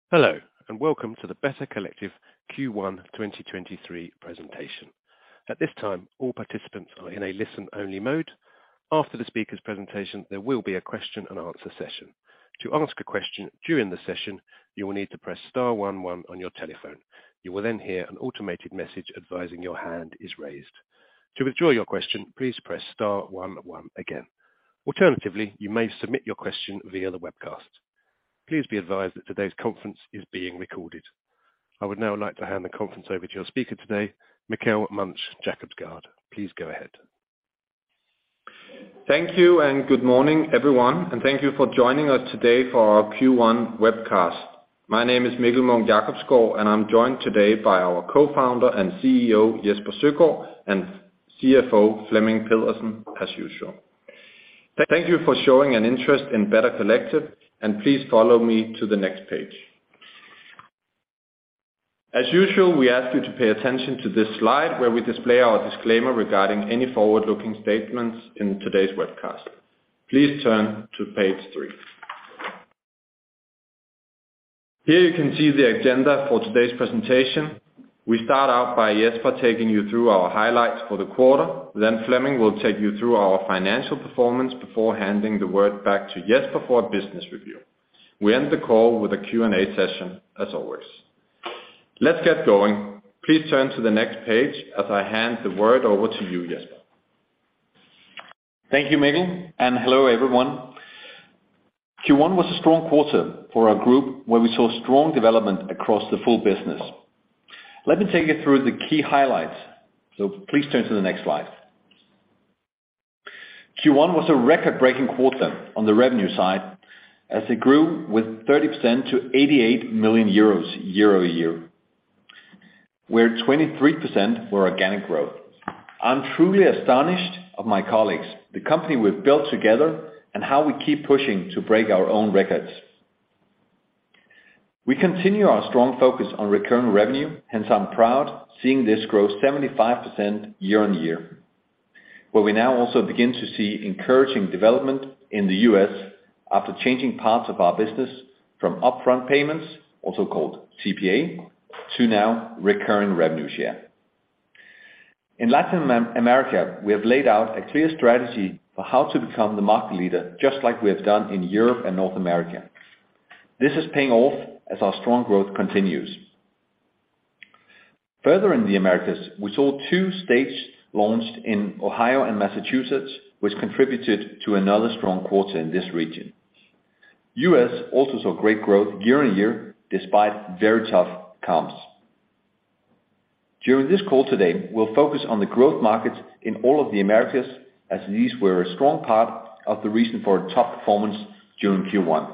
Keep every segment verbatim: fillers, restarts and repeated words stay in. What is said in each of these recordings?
Hello, and welcome to the Better Collective Q one twenty twenty-three presentation. At this time, all participants are in a listen-only mode. After the speaker's presentation, there will be a question and answer session. To ask a question during the session, you will need to press star one one on your telephone. You will then hear an automated message advising your hand is raised. To withdraw your question, please press star one one again. Alternatively, you may submit your question via the webcast. Please be advised that today's conference is being recorded. I would now like to hand the conference over to your speaker today, Mikkel Munch-Jacobsgaard. Please go ahead. Thank you and good morning, everyone, and thank you for joining us today for our Q one webcast. My name is Mikkel Munch-Jacobsgaard, and I'm joined today by our co-founder and C E O, Jesper Søgaard, and C F O, Flemming Pedersen, as usual. Thank you for showing an interest in Better Collective, and please follow me to the next page. As usual, we ask you to pay attention to this slide where we display our disclaimer regarding any forward-looking statements in today's webcast. Please turn to page three. Here you can see the agenda for today's presentation. We start out by Jesper taking you through our highlights for the quarter. Then Flemming will take you through our financial performance before handing the word back to Jesper for a business review. We end the call with a Q and A session, as always. Let's get going. Please turn to the next page as I hand the word over to you, Jesper. Thank you, Mikkel, and hello, everyone. Q one was a strong quarter for our group where we saw strong development across the full business. Let me take you through the key highlights. So please turn to the next slide. Q one was a record-breaking quarter on the revenue side as it grew with thirty percent to eighty-eight million euros year-over-year, where twenty-three percent were organic growth. I'm truly astonished of my colleagues, the company we've built together, and how we keep pushing to break our own records. We continue our strong focus on recurring revenue, hence I'm proud seeing this grow seventy-five percent year on year, where we now also begin to see encouraging development in the U S after changing parts of our business from upfront payments, also called C P A, to now recurring revenue share. In Latin America, we have laid out a clear strategy for how to become the market leader, just like we have done in Europe and North America. This is paying off as our strong growth continues. Further in the Americas, we saw two states launched in Ohio and Massachusetts, which contributed to another strong quarter in this region. U S also saw great growth year on year, despite very tough comps. During this call today, we'll focus on the growth markets in all of the Americas, as these were a strong part of the reason for top performance during Q one.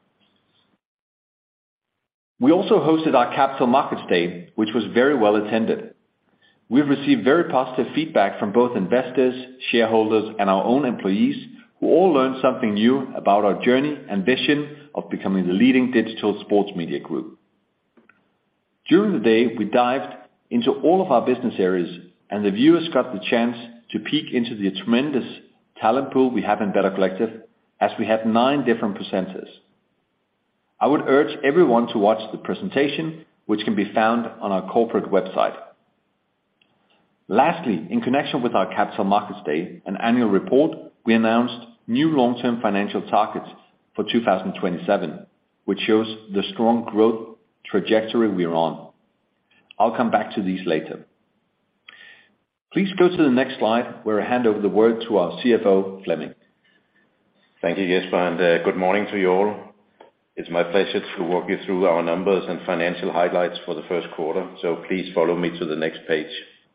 We also hosted our Capital Markets Day, which was very well attended. We've received very positive feedback from both investors, shareholders, and our own employees, who all learned something new about our journey and vision of becoming the leading digital sports media group. During the day, we dived into all of our business areas, and the viewers got the chance to peek into the tremendous talent pool we have in Better Collective, as we had nine different presenters. I would urge everyone to watch the presentation, which can be found on our corporate website. Lastly, in connection with our Capital Markets Day and annual report, we announced new long-term financial targets for two thousand twenty-seven, which shows the strong growth trajectory we're on. I'll come back to these later. Please go to the next slide, where I hand over the word to our C F O, Flemming. Thank you, Jesper, and uh, good morning to you all. It's my pleasure to walk you through our numbers and financial highlights for the first quarter, so please follow me to the next page.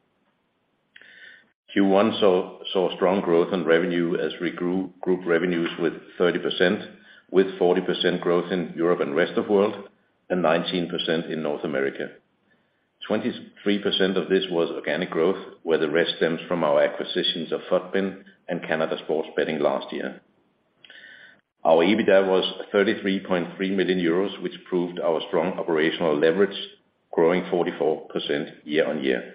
Q one saw, saw strong growth in revenue as we grew group revenues with thirty percent, with forty percent growth in Europe and rest of world, and nineteen percent in North America. twenty-three percent of this was organic growth, where the rest stems from our acquisitions of FUTBIN and Canada Sports Betting last year. Our EBITDA was thirty-three point three million euros, which proved our strong operational leverage, growing forty-four percent year on year.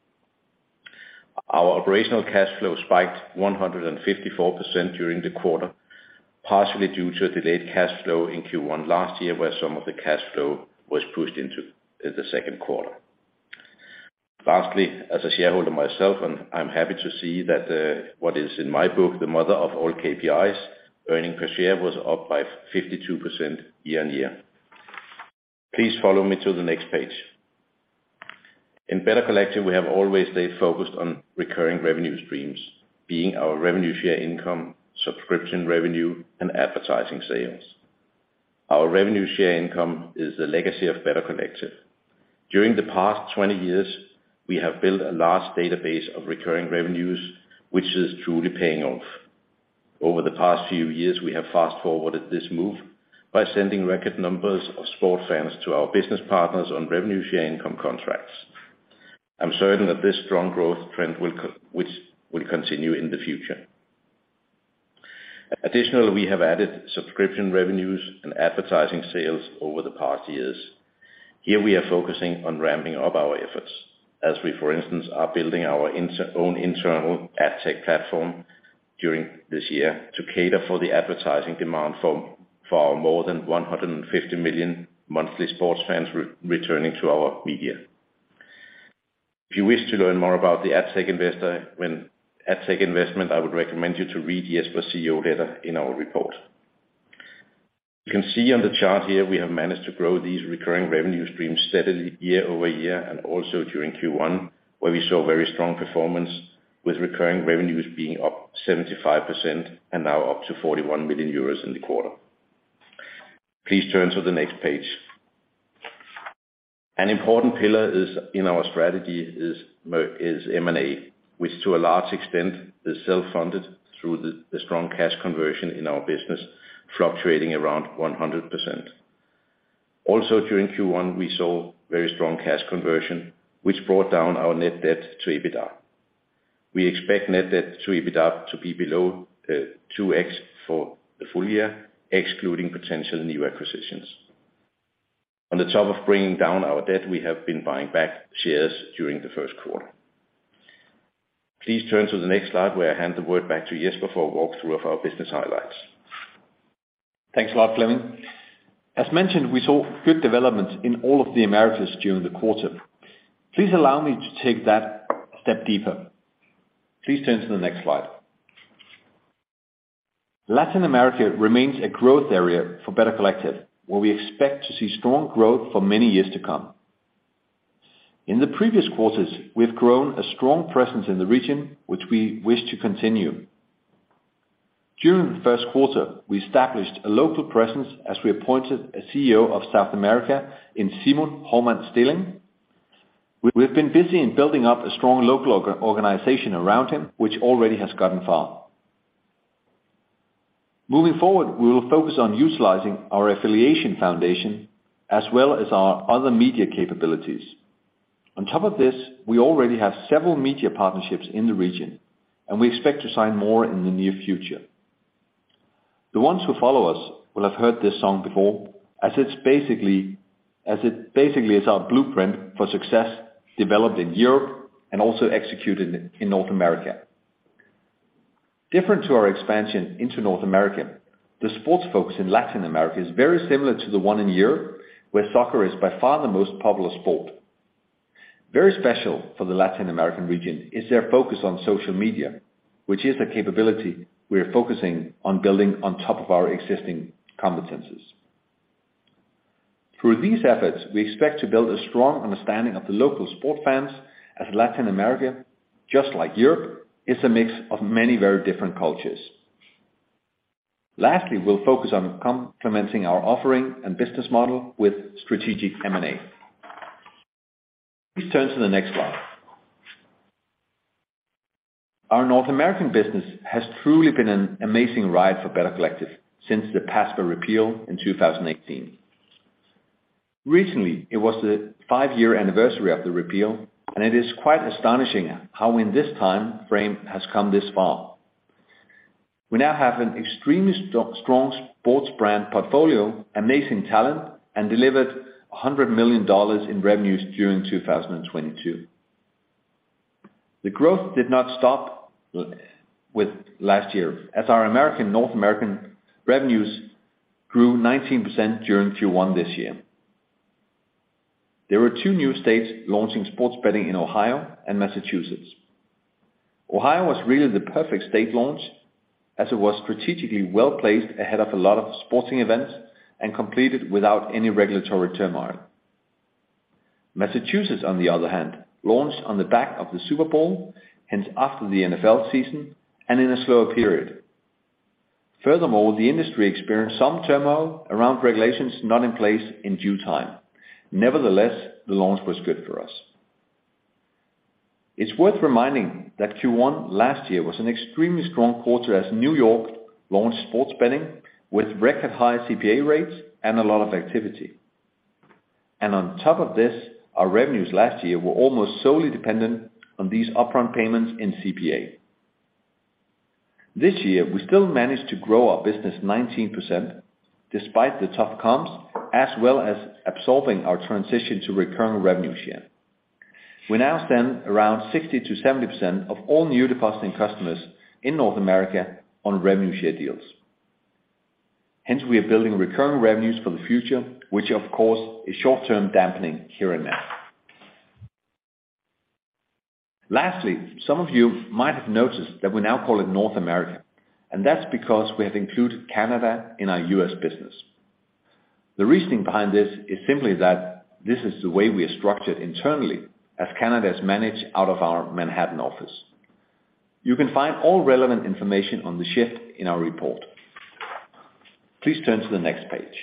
Our operational cash flow spiked one hundred fifty-four percent during the quarter, partially due to a delayed cash flow in Q one last year, where some of the cash flow was pushed into the second quarter. Lastly, as a shareholder myself, and I'm happy to see that uh, what is in my book the mother of all K P Is, earning per share was up by fifty-two percent year on year. Please follow me to the next page. In Better Collective, we have always stayed focused on recurring revenue streams, being our revenue share income, subscription revenue, and advertising sales. Our revenue share income is the legacy of Better Collective. During the past twenty years, we have built a large database of recurring revenues, which is truly paying off. Over the past few years, we have fast-forwarded this move by sending record numbers of sport fans to our business partners on revenue share income contracts. I'm certain that this strong growth trend will, co- which will continue in the future. Additionally, we have added subscription revenues and advertising sales over the past years. Here we are focusing on ramping up our efforts, as we, for instance, are building our inter- own internal ad tech platform during this year to cater for the advertising demand for, for our more than one hundred fifty million monthly sports fans re- returning to our media. If you wish to learn more about the ad tech investor, when ad tech investment, I would recommend you to read Jesper's C E O letter in our report. You can see on the chart here we have managed to grow these recurring revenue streams steadily year over year, and also during Q one, where we saw very strong performance, with recurring revenues being up seventy-five percent and now up to forty-one million euros in the quarter. Please turn to the next page. An important pillar is in our strategy is, is M and A, which to a large extent is self-funded through the, the strong cash conversion in our business, fluctuating around one hundred percent. Also during Q one, we saw very strong cash conversion, which brought down our net debt to EBITDA. We expect net debt to EBITDA to be below uh, two x for the full year, excluding potential new acquisitions. On the top of bringing down our debt, we have been buying back shares during the first quarter. Please turn to the next slide, where I hand the word back to Jesper for a walkthrough of our business highlights. Thanks a lot, Flemming. As mentioned, we saw good developments in all of the Americas during the quarter. Please allow me to take that a step deeper. Please turn to the next slide. Latin America remains a growth area for Better Collective, where we expect to see strong growth for many years to come. In the previous quarters, we have grown a strong presence in the region, which we wish to continue. During the first quarter, we established a local presence as we appointed a C E O of South America in Simon Hormann Stilling. We have been busy in building up a strong local organization around him, which already has gotten far. Moving forward, we will focus on utilizing our affiliation foundation as well as our other media capabilities. On top of this, we already have several media partnerships in the region, and we expect to sign more in the near future. The ones who follow us will have heard this song before, as it's basically, as it basically is our blueprint for success developed in Europe and also executed in North America. Different to our expansion into North America, the sports focus in Latin America is very similar to the one in Europe, where soccer is by far the most popular sport. Very special for the Latin American region is their focus on social media, which is a capability we are focusing on building on top of our existing competences. Through these efforts, we expect to build a strong understanding of the local sport fans, as Latin America, just like Europe, is a mix of many very different cultures. Lastly, we'll focus on complementing our offering and business model with strategic M and A. Please turn to the next slide. Our North American business has truly been an amazing ride for Better Collective since the PASPA repeal in two thousand eighteen. Recently, it was the five-year anniversary of the repeal, and it is quite astonishing how in this time frame has come this far. We now have an extremely st- strong sports brand portfolio, amazing talent, and delivered one hundred million dollars in revenues during two thousand twenty-two. The growth did not stop with last year, as our American North American revenues grew nineteen percent during Q one this year. there were two new states launching sports betting in Ohio and Massachusetts. Ohio was really the perfect state launch, as it was strategically well placed ahead of a lot of sporting events and completed without any regulatory turmoil. Massachusetts, on the other hand, launched on the back of the Super Bowl, hence after the N F L season, and in a slower period. Furthermore, the industry experienced some turmoil around regulations not in place in due time. Nevertheless, the launch was good for us. It's worth reminding that Q one last year was an extremely strong quarter as New York launched sports betting with record high C P A rates and a lot of activity. And on top of this, our revenues last year were almost solely dependent on these upfront payments in C P A. This year, we still managed to grow our business nineteen percent, despite the tough comps, as well as absorbing our transition to recurring revenue share. We now stand around sixty to seventy percent of all new depositing customers in North America on revenue share deals. Hence, we are building recurring revenues for the future, which of course is short-term dampening here and now. Lastly, some of you might have noticed that we now call it North America, and that's because we have included Canada in our U S business. The reasoning behind this is simply that this is the way we are structured internally, as Canada is managed out of our Manhattan office. You can find all relevant information on the shift in our report. Please turn to the next page.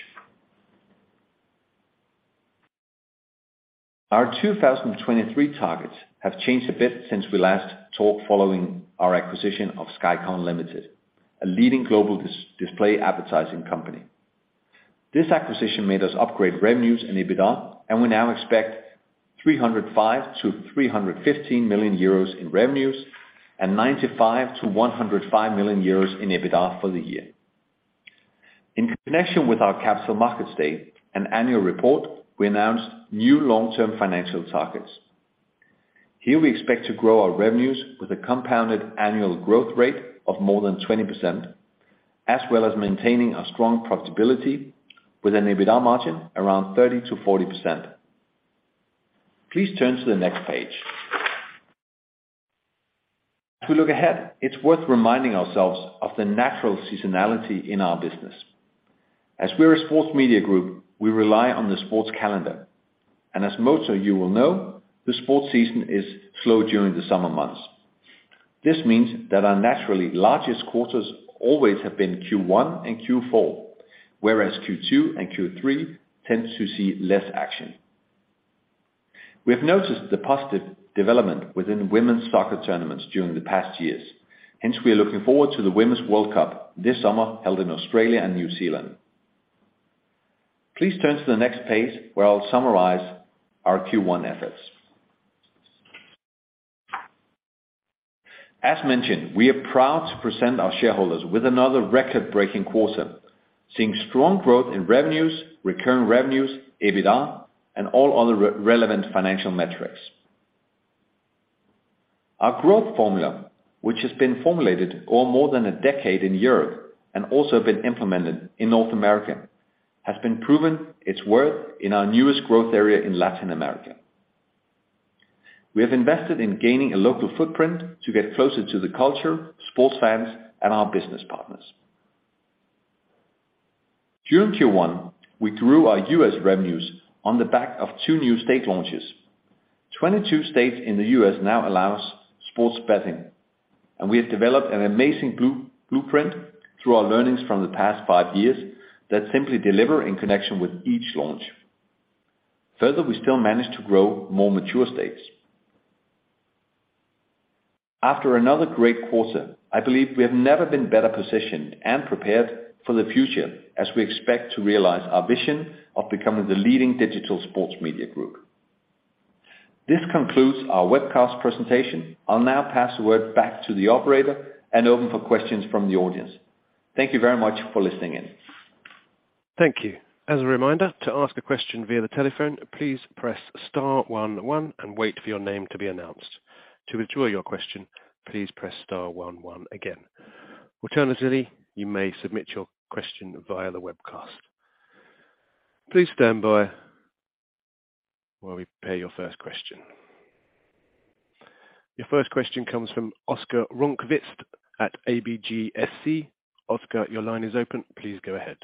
Our two thousand twenty-three targets have changed a bit since we last talked following our acquisition of Skycon Limited, a leading global dis- display advertising company. This acquisition made us upgrade revenues and EBITDA, and we now expect three hundred five to three hundred fifteen million euros in revenues and ninety-five to one hundred five million euros in EBITDA for the year. In connection with our Capital Markets Day and annual report, we announced new long-term financial targets. Here we expect to grow our revenues with a compounded annual growth rate of more than twenty percent, as well as maintaining a strong profitability with an EBITDA margin around thirty to forty percent. Please turn to the next page. As we look ahead, it's worth reminding ourselves of the natural seasonality in our business. As we're a sports media group, we rely on the sports calendar. And as most of you will know, the sports season is slow during the summer months. This means that our naturally largest quarters always have been Q one and Q four, whereas Q two and Q three tend to see less action. We have noticed the positive development within women's soccer tournaments during the past years. Hence, we are looking forward to the Women's World Cup this summer held in Australia and New Zealand. Please turn to the next page where I'll summarize our Q one efforts. As mentioned, we are proud to present our shareholders with another record-breaking quarter, seeing strong growth in revenues, recurring revenues, EBITDA, and all other re- relevant financial metrics. Our growth formula, which has been formulated over more than a decade in Europe and also been implemented in North America, has been proven its worth in our newest growth area in Latin America. We have invested in gaining a local footprint to get closer to the culture, sports fans, and our business partners. During Q one, we grew our U S revenues on the back of two new state launches. twenty-two states in the U S now allows sports betting, and we have developed an amazing blue, blueprint through our learnings from the past five years that simply deliver in connection with each launch. Further, we still manage to grow more mature states. After another great quarter, I believe we have never been better positioned and prepared for the future as we expect to realize our vision of becoming the leading digital sports media group. This concludes our webcast presentation. I'll now pass the word back to the operator and open for questions from the audience. Thank you very much for listening in. Thank you. As a reminder, to ask a question via the telephone, please press star one one and wait for your name to be announced. To withdraw your question, please press star one one again. Alternatively, you may submit your question via the webcast. Please stand by while we prepare your first question. Your first question comes from Oscar Rönnkvist at A B G S C. Oscar, your line is open. Please go ahead.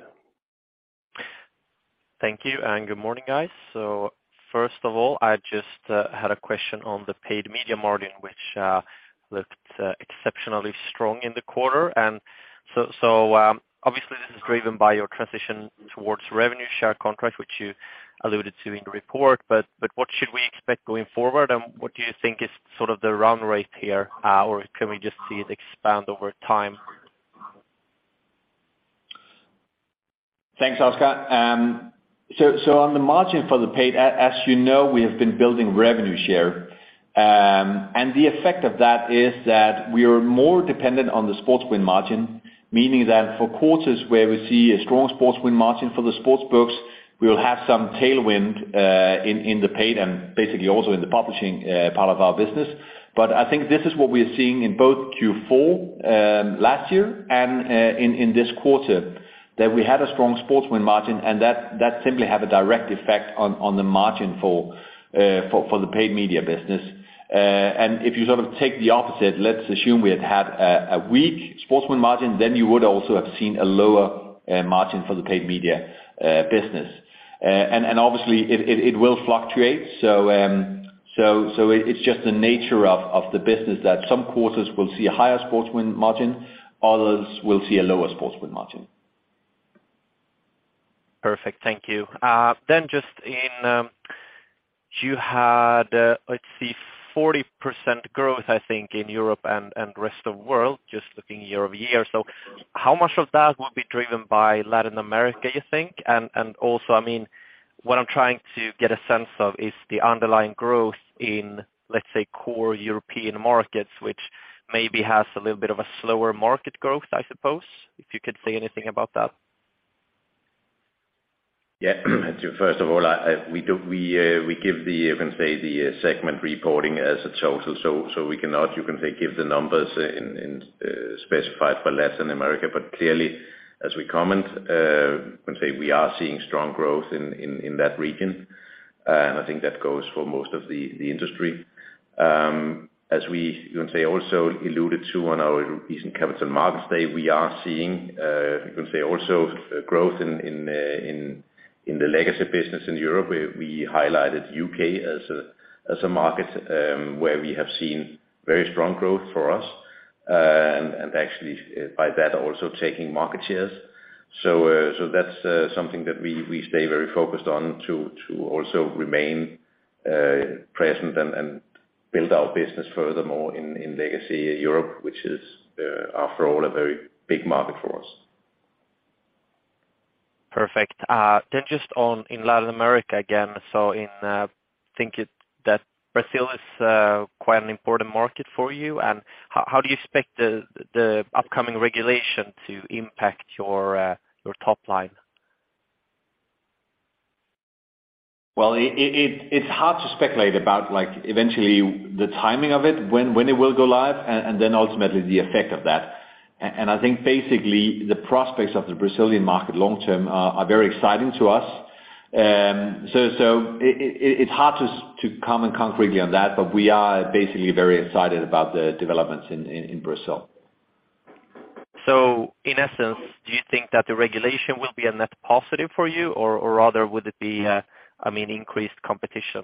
Thank you, and good morning, guys. So first of all, I just uh, had a question on the paid media margin, which uh, looked uh, exceptionally strong in the quarter. And so, so um, obviously this is driven by your transition towards revenue share contracts, which you alluded to in the report. But but what should we expect going forward, and what do you think is sort of the run rate here, uh, or can we just see it expand over time? Thanks, Oscar. Um, so, so on the margin for the paid, as you know, we have been building revenue share. Um, and the effect of that is that we are more dependent on the sports win margin, meaning that for quarters where we see a strong sports win margin for the sports books, we will have some tailwind uh, in, in the paid and basically also in the publishing uh, part of our business. But I think this is what we are seeing in both Q four um, last year and uh, in, in this quarter, that we had a strong sports win margin, and that, that simply have a direct effect on, on the margin for, uh, for, for the paid media business. Uh, and if you sort of take the opposite, let's assume we had had a, a weak sports win margin, then you would also have seen a lower uh, margin for the paid media uh, business. Uh, and, and obviously it, it, it will fluctuate. So, um, so, so it, it's just the nature of, of the business that some quarters will see a higher sports win margin, others will see a lower sports win margin. Perfect. Thank you. Uh, then just in, um, you had, uh, let's see, forty percent growth, I think, in Europe and, and rest of the world, just looking year over year. So how much of that would be driven by Latin America, you think? And, and also, I mean, what I'm trying to get a sense of is the underlying growth in, let's say, core European markets, which maybe has a little bit of a slower market growth, I suppose, if you could say anything about that. Yeah. First of all, I, I, we do we uh, we give the you can say the uh, segment reporting as a total, so so we cannot you can say give the numbers in, in uh, specified for Latin America, but clearly, as we comment, uh, you can say we are seeing strong growth in in, in that region, uh, and I think that goes for most of the the industry. Um, as we you can say also alluded to on our recent Capital Markets Day, we are seeing uh, you can say also growth in in uh, in In the legacy business in Europe, we, we highlighted U K as a as a market um, where we have seen very strong growth for us, uh, and, and actually uh, by that also taking market shares. So uh, so that's uh, something that we, we stay very focused on to to also remain uh, present and, and build our business furthermore in, in legacy Europe, which is uh, after all a very big market for us. Perfect. Uh, then just on in Latin America again, so in uh, think it, that Brazil is uh, quite an important market for you, and how, how do you expect the the upcoming regulation to impact your uh, your top line? Well, it, it, it's hard to speculate about like eventually the timing of it, when when it will go live, and, and then ultimately the effect of that. And I think basically the prospects of the Brazilian market long term are, are very exciting to us. Um, so so it, it, it's hard to to comment concretely on that, but we are basically very excited about the developments in, in, in Brazil. So in essence, do you think that the regulation will be a net positive for you, or, or rather would it be, uh, I mean, increased competition?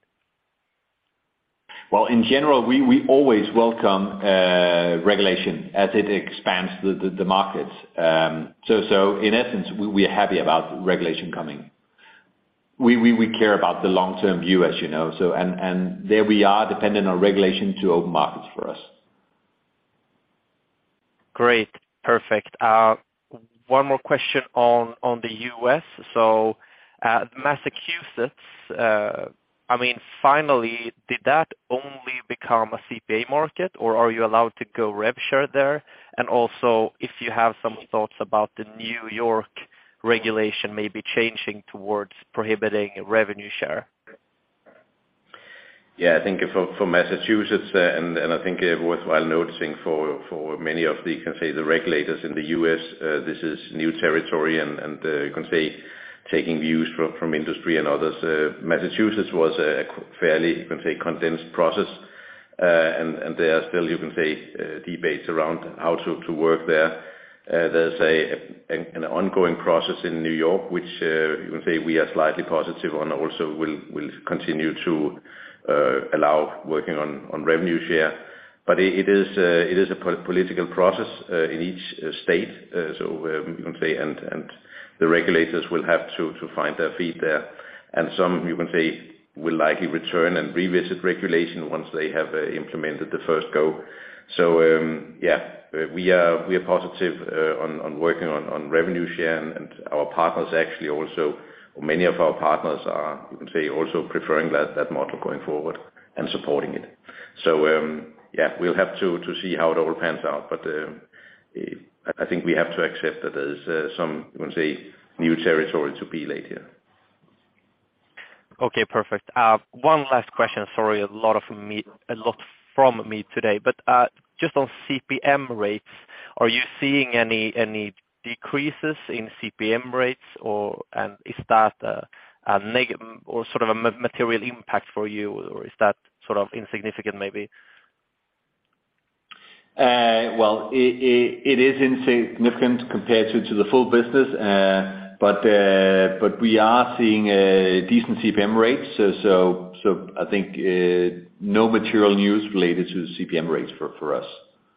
Well, in general, we, we always welcome uh, regulation as it expands the, the, the markets. Um, so, so in essence, we, we are happy about regulation coming. We, we, we care about the long-term view, as you know. So, and, and there we are dependent on regulation to open markets for us. Great, perfect. Uh, one more question on on the U S. So, uh, Massachusetts. Uh, I mean, finally, did that only become a C P A market, or are you allowed to go rev share there? And also, if you have some thoughts about the New York regulation maybe changing towards prohibiting revenue share? Yeah, I think for for Massachusetts, uh, and and I think uh, worthwhile noticing for for many of the, you can say, the regulators in the U S, uh, this is new territory, and and uh, you can say taking views from, from industry and others. Uh, Massachusetts was a fairly, you can say, condensed process, uh, and, and there are still, you can say, uh, debates around how to, to work there. Uh, there's a, a, an ongoing process in New York, which uh, you can say we are slightly positive on, also will, will continue to uh, allow working on, on revenue share. But it, it is uh, it is a po- political process uh, in each uh, state, uh, so um, you can say, and, and the regulators will have to, to find their feet there. And some, you can say, will likely return and revisit regulation once they have uh, implemented the first go. So um, yeah, we are we are positive uh, on on working on, on revenue share, and, and our partners actually also, or many of our partners are, you can say, also preferring that, that model going forward and supporting it. So um, yeah, we'll have to, to see how it all pans out, but uh, I think we have to accept that there's uh, some, you can say, new territory to be laid here. Okay, perfect. Uh, one last question. Sorry, a lot of me, a lot from me today, but uh, just on C P M rates, are you seeing any any decreases in C P M rates, or and is that a, a negative or sort of a material impact for you, or is that sort of insignificant maybe? Uh, well, it, it, it is insignificant compared to, to the full business, uh, but uh, but we are seeing uh, decent C P M rates. So so, so I think uh, no material news related to C P M rates for, for us.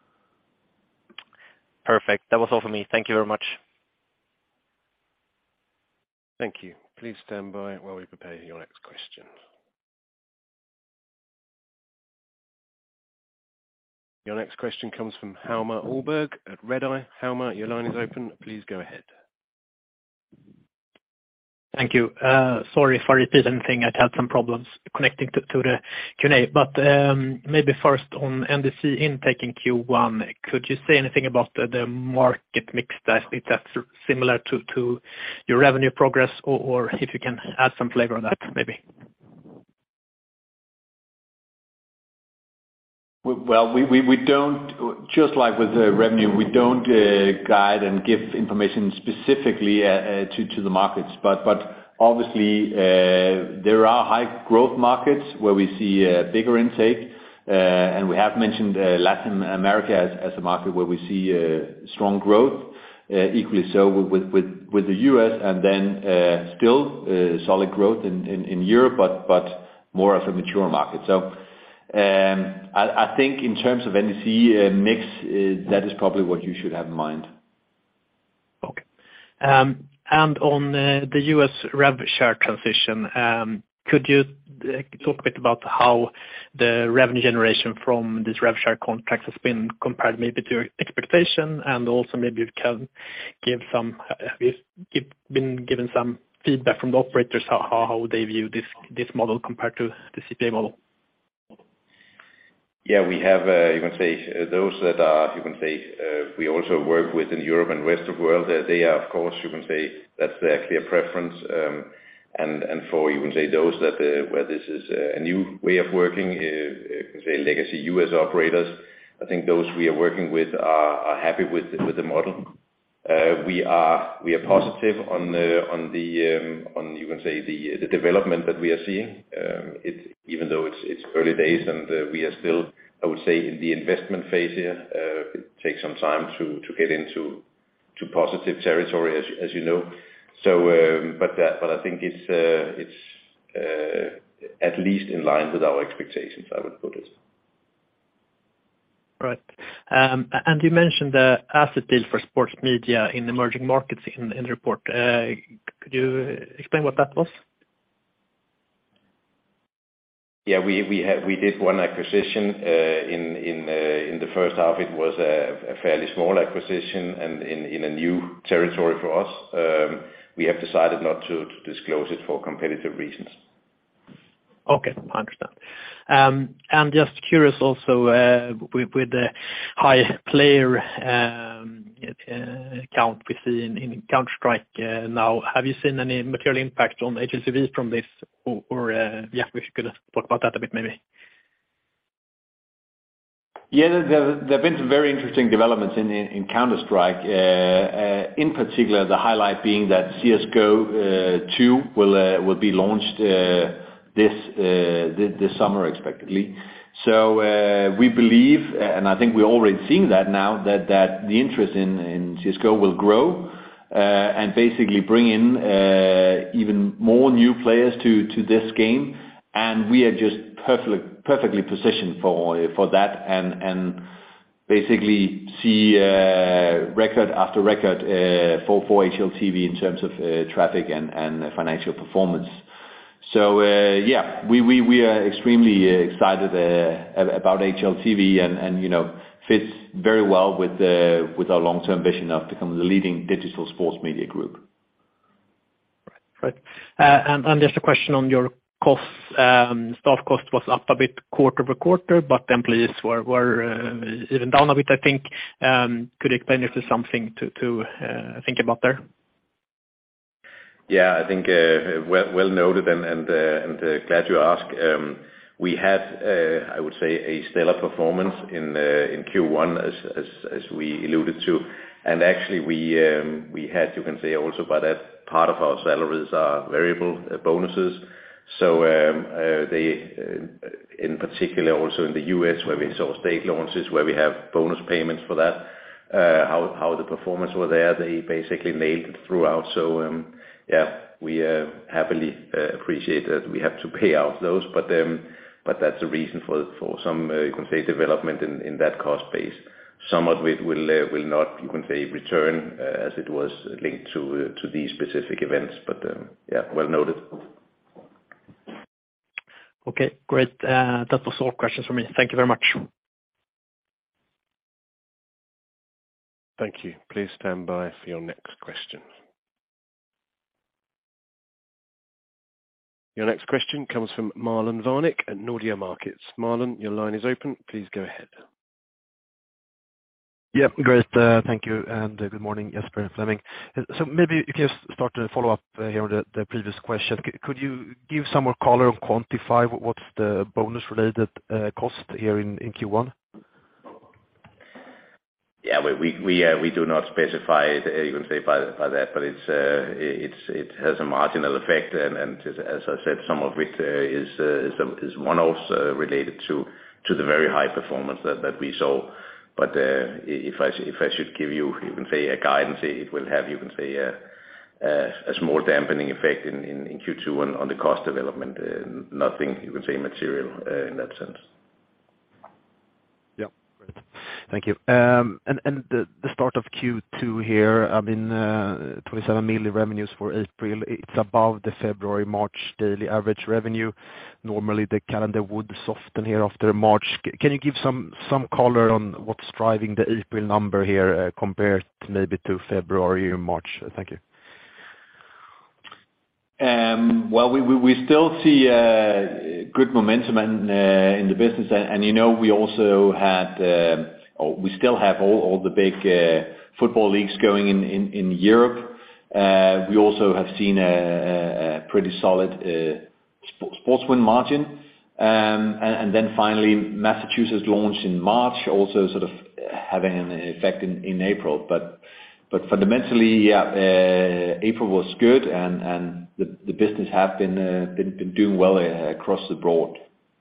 Perfect. That was all for me. Thank you very much. Thank you. Please stand by while we prepare your next question. Your next question comes from Hjalmar Ahlberg at Redeye. Hjalmar, your line is open. Please go ahead. Thank you. Uh, sorry if I repeat anything. I had some problems connecting to, to the Q and A. But um, maybe first on N D C intake in Q one, could you say anything about the, the market mix? That is that similar to, to your revenue progress, or, or if you can add some flavor on that, maybe? Well, we, we, we don't, just like with the revenue, we don't uh, guide and give information specifically uh, uh, to, to the markets. But, but obviously, uh, there are high growth markets where we see uh, bigger intake. Uh, and we have mentioned uh, Latin America as, as a market where we see uh, strong growth. Uh, equally so with, with, with the U S, and then uh, still uh, solid growth in, in, in Europe, but, but more of a mature market. So, Um, I, I think in terms of N D C uh, mix, uh, that is probably what you should have in mind. Okay. Um, and on uh, the U S rev share transition, um, could you uh, talk a bit about how the revenue generation from these rev share contracts has been compared maybe to your expectation, and also maybe you can give some, have you give, been given some feedback from the operators how, how they view this this model compared to the C P A model? Yeah, we have, uh, you can say, uh, those that are, you can say, uh, we also work with in Europe and rest of the world. Uh, they are, of course, you can say, that's their clear preference. Um, and, and for, you can say, those that, uh, where this is a new way of working, uh, you can say, legacy U S operators, I think those we are working with are, are happy with, with the model. Uh, we are, we are positive on the, on the, um, on, you can say, the, the development that we are seeing. Um, it, even though it's, it's early days and uh, we are still, I would say, in the investment phase here. Uh, it takes some time to, to get into, to positive territory, as, as you know. So, um, but that, but I think it's, uh, it's, uh, at least in line with our expectations, I would put it. Right. Um, and you mentioned the asset deal for sports media in emerging markets in, in the report. Uh, could you explain what that was? Yeah, we we have we did one acquisition uh, in in uh, in the first half. It was a, a fairly small acquisition and in, in a new territory for us. Um, we have decided not to, to disclose it for competitive reasons. Okay, I understand. Um, and just curious also, uh, with, with the high player um, uh, count we see in, in Counter-Strike uh, now, have you seen any material impact on H L T V from this? Or, or uh, yeah, we could talk about that a bit maybe. Yeah, there, there have been some very interesting developments in, in, in Counter-Strike. Uh, uh, in particular, the highlight being that C S G O uh, two will uh, will be launched uh, this, uh, this this summer expectedly. So uh, we believe, and I think we're already seeing that now, that, that the interest in, in C S G O will grow uh, and basically bring in uh, even more new players to, to this game. And we are just perfectly perfectly positioned for for that, and and basically see uh, record after record uh, for for H L T V in terms of uh, traffic and and financial performance. So uh, yeah, we we we are extremely uh, excited uh, about H L T V, and and you know fits very well with uh, with our long term vision of becoming the leading digital sports media group. Right. Uh, and, and just a question on your costs. Um, staff cost was up a bit quarter-over-quarter, but employees were were uh, even down a bit, I think. Um, could you explain if there's something to to uh, think about there? Yeah, I think uh, well, well noted, and and, uh, and uh, glad you asked. Um, we had, uh, I would say, a stellar performance in uh, in Q one, as, as as we alluded to, and actually we um, we had, you can say, also by that part of our salaries are variable uh, bonuses. So um, uh, they, uh, in particular, also in the U S, where we saw state launches, where we have bonus payments for that, uh, how how the performance were there, they basically nailed it throughout. So um, yeah, we uh, happily uh, appreciate that we have to pay out those, but um, but that's the reason for for some uh, you can say development in, in that cost base. Some of it will uh, will not, you can say, return uh, as it was linked to uh, to these specific events. But um, yeah, well noted. Okay, great. Uh, that was all questions for me. Thank you very much. Thank you. Please stand by for your next question. Your next question comes from Marlon Varnik at Nordea Markets. Marlon, your line is open. Please go ahead. Yeah, great. Uh, thank you, and uh, good morning, Jesper and Flemming. So maybe you can just start to follow up uh, here on the, the previous question. C- could you give some more color and quantify what's the bonus-related uh, cost here in, in Q one? Yeah, we we we, uh, we do not specify it, uh, you can say by by that, but it's uh, it's it has a marginal effect, and, and as I said, some of it uh, is uh, is, a, is one-offs uh, related to to the very high performance that, that we saw. But uh, if I if I should give you, you can say, a guidance, it will have, you can say, a, a, a small dampening effect in, in, in Q two on, on the cost development. Uh, nothing, you can say, material uh, in that sense. Yeah, great. Thank you. Um, and and the, the start of Q two here, I mean, uh, twenty-seven million revenues for April. It's above the February March daily average revenue. Normally the calendar would soften here after March. Can you give some some color on what's driving the April number here uh, compared maybe to February or March? Thank you. Um, well, we, we, we still see uh, good momentum in, uh, in the business, and, and you know we also had, uh, or we still have all, all the big uh, football leagues going in, in, in Europe. Uh, we also have seen a, a pretty solid uh, sports win margin, um, and, and then finally Massachusetts launched in March, also sort of having an effect in, in April. But but fundamentally, yeah, uh, April was good, and, and the, the business have been, uh, been been doing well uh, across the board.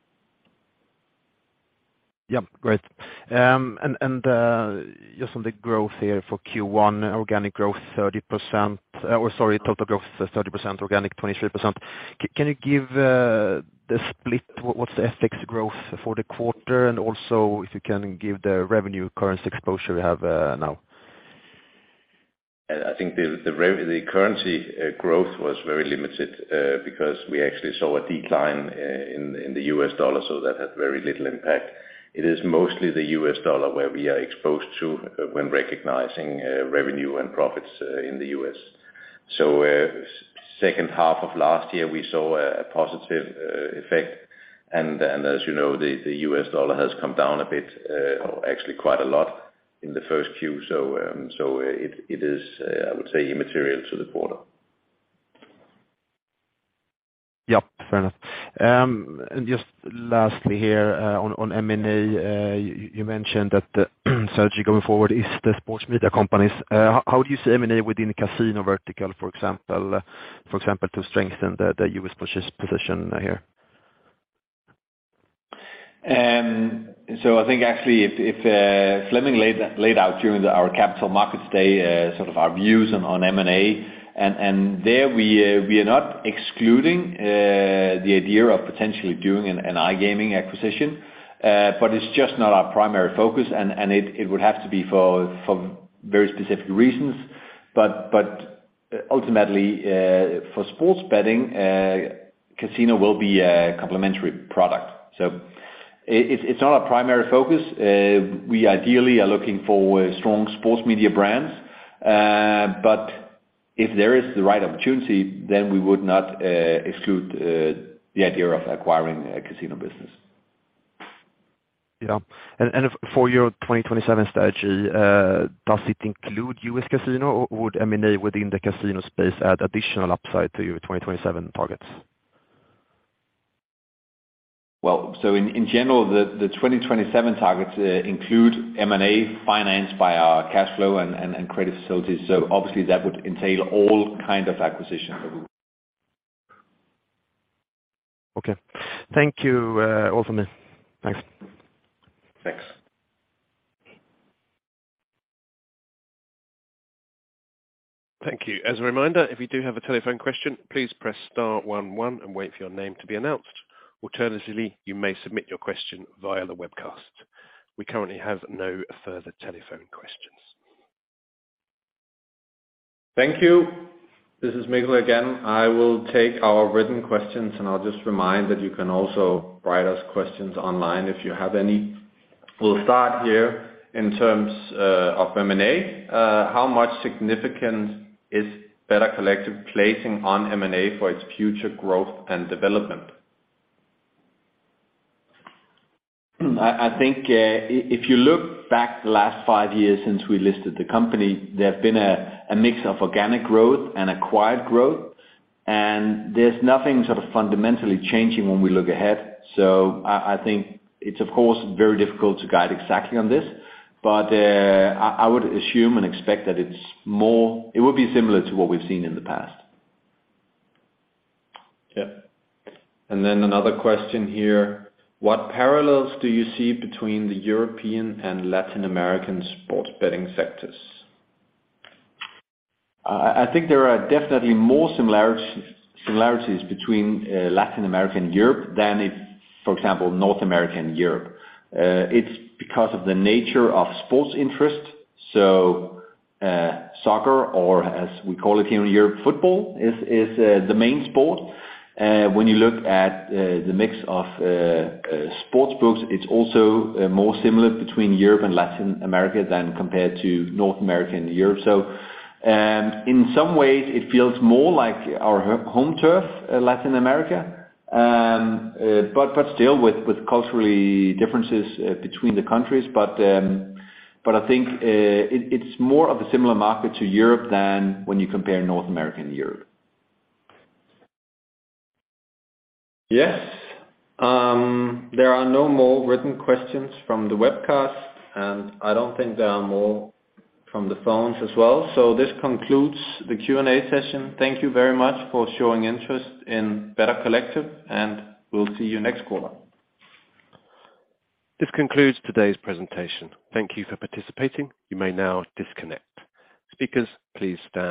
Yeah, great. Um, And and uh, just on the growth here for Q one, organic growth thirty percent, uh, or sorry, total growth thirty percent, organic twenty-three percent. C- Can you give uh, the split? What- What's the F X growth for the quarter? And also if you can give the revenue currency exposure you have uh, now. I think the the, rev- the currency uh, growth was very limited uh, because we actually saw a decline uh, in in the U S dollar, so that had very little impact. It is mostly the U S dollar where we are exposed to uh, when recognizing uh, revenue and profits uh, in the U S. So uh, second half of last year we saw a, a positive uh, effect, and and as you know the, the U S dollar has come down a bit, uh, or actually quite a lot in the first Q. So um, so it it is uh, I would say immaterial to the quarter. Yep, fair enough. Um, And just lastly here, uh, on M and A, uh, you mentioned that the strategy going forward is the sports media companies. Uh, How how do you see M and A within the casino vertical, for example, uh, for example, to strengthen the the U S position here? Um, So I think actually if if uh, Flemming laid laid out during the- our Capital Markets Day uh, sort of our views on on M and A, and and there we uh, we are not excluding uh, the idea of potentially doing an an iGaming acquisition, uh, but it's just not our primary focus, and and it it would have to be for for very specific reasons. But but ultimately, uh, for sports betting, uh, casino will be a complementary product. So It's it's not our primary focus. Uh, we ideally are looking for uh, strong sports media brands, uh, but if there is the right opportunity, then we would not uh, exclude uh, the idea of acquiring a casino business. Yeah. And and for your twenty twenty-seven strategy, uh, does it include U S casino, or would M and A within the casino space add additional upside to your twenty twenty-seven targets? Well, so in in general, the the twenty twenty-seven targets uh, include M and A financed by our cash flow and and and credit facilities. So obviously that would entail all kind of acquisitions. Okay. Thank you, uh, all from me. Thanks. Thanks. Thank you. As a reminder, if you do have a telephone question, please press star one one and wait for your name to be announced. Alternatively, you may submit your question via the webcast. We currently have no further telephone questions. Thank you. This is Mikkel again. I will take our written questions, and I'll just remind that you can also write us questions online if you have any. We'll start here in terms uh, of M and A. Uh, how much significance is Better Collective placing on M and A for its future growth and development? I I think uh, if you look back the last five years since we listed the company, there have been a, a mix of organic growth and acquired growth, and there's nothing sort of fundamentally changing when we look ahead. So I, I think it's of course very difficult to guide exactly on this, but uh, I, I would assume and expect that it's more, it would be similar to what we've seen in the past. Yeah. And then another question here. What parallels do you see between the European and Latin American sports betting sectors? I think there are definitely more similarities similarities between uh, Latin America and Europe than if, for example, North America and Europe. Uh, it's because of the nature of sports interest. So uh, soccer, or as we call it here in Europe, football, is, is uh, the main sport. Uh, when you look at uh, the mix of uh, uh, sports books, it's also uh, more similar between Europe and Latin America than compared to North America and Europe. So um, in some ways it feels more like our home turf, uh, Latin America, um, uh, but but still with, with culturally differences uh, between the countries. But um, but I think uh, it, it's more of a similar market to Europe than when you compare North America and Europe. Yes. Um, there are no more written questions from the webcast, and I don't think there are more from the phones as well. So this concludes the Q and A session. Thank you very much for showing interest in Better Collective, and we'll see you next quarter. This concludes today's presentation. Thank you for participating. You may now disconnect. Speakers, please stand.